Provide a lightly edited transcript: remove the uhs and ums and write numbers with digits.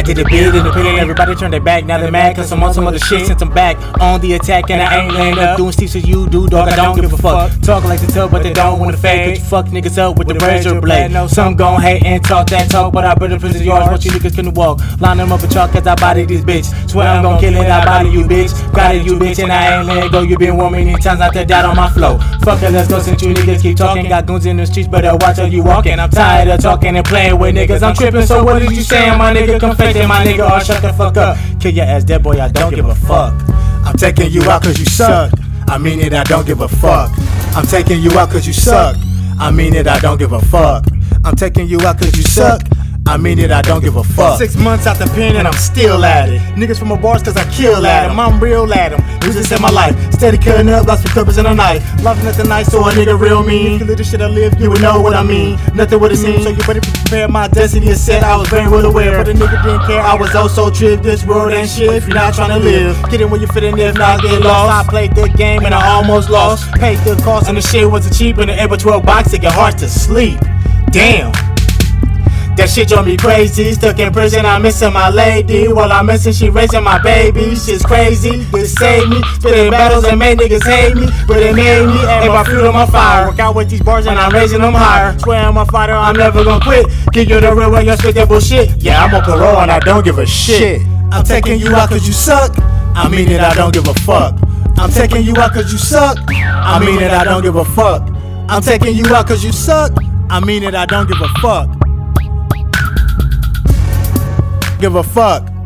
Did it big in the pit and everybody turned their back. Now they're mad cause I'm on some other shit. Since I'm back on the attack and I ain't laying up doing steeps as you do, dog. I don't give a fuck. Talk like the tub, but they don't wanna fade. You fuck niggas up with the razor blade. Some gon' hate and talk that talk, but I better prison yours. What you niggas couldn't walk. Line them up and chalk cause I body this bitch. Swear I'm gon' kill it, I body you bitch. Got it you bitch and I ain't let go. You been warm many times not to doubt on my flow. Fuck it, let's go since you niggas keep talking. Got goons in the streets, better watch how you walking. I'm tired of talking and playing with niggas. I'm tripping, so what is you saying, my nigga? Confessing, my nigga, or shut the fuck up. Kill your ass, dead boy, I don't give a fuck. I'm taking you out cause you suck. I mean it, I don't give a fuck. I'm taking you out cause you suck. I mean it, I don't give a fuck. I'm taking you out cause you suck. I mean it, I don't give a fuck. 6 months out the pen and I'm still at it. Niggas from my bars cause I kill at them. I'm real at them. Losing in my life. Steady cutting up, lost with purpose and a knife. Loving nothing nice, so a nigga real mean. If you live the shit I live, you would know what I mean. Nothing would it seem, so you better prepare. My destiny is set, I was very well aware. But a nigga didn't care, I was also tripped. This world ain't shit if you're not trying to live. Get in where you fit in, if not get lost. I played the game and I almost lost. Paid the cost and the shit wasn't cheap. In the ever 12 box to get hard to sleep. Damn. That shit drove me crazy, stuck in prison, I'm missing my lady. While I'm missing, she raising my baby. Shit's crazy, it saved me. Spitting battles and made niggas hate me, but it made me add my fuel on my fire. Work out with these bars and I'm raising them higher. Swear I'm a fighter, I'm never gonna quit. Give you the real when you spit that bullshit. Yeah, I'm on parole and I don't give a shit. I'm taking you out cause you suck. I mean it, I don't give a fuck. I'm taking you out cause you suck. I mean it, I don't give a fuck. I'm taking you out cause you suck. I mean it, I don't give a fuck. Give a fuck.